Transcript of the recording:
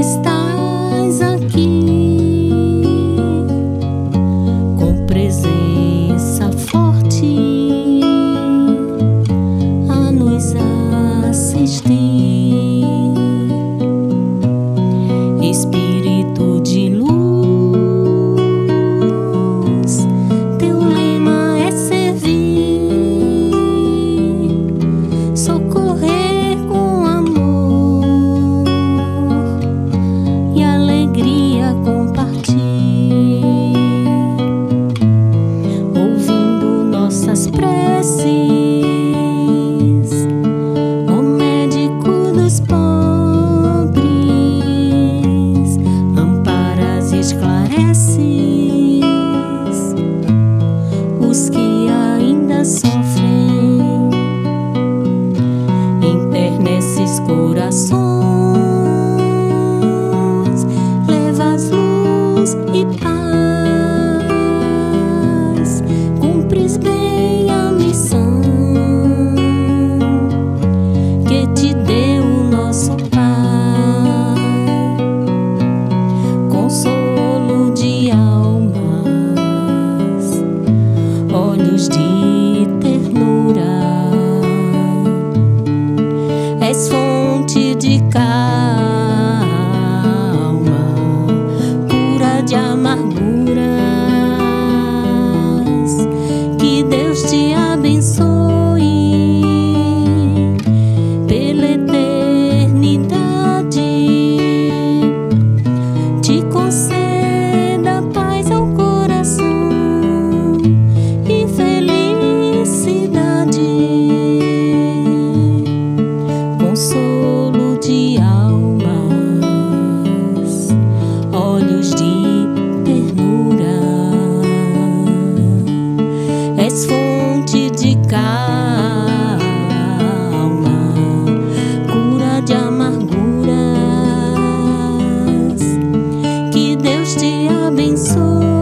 estás aqui, com presença forte a nos assistir. Espírito de luz, teu lema é servir, socorrer com amor e alegria compartilhar, ouvindo nossas preces, ó médico dos pobres, amparas e esclareces os que ainda sofrem, enterneces corações, levas luz e paz, cumpres bem a missão que te deu o nosso Pai, consolo de almas, olhos de ternura. És fonte de calma, cura de amarguras. Que Deus te abençoe pela eternidade, te conceda paz ao coração e felicidade, consolo de almas, olhos de ternura. És fonte de calma, cura de amarguras. Que Deus te abençoe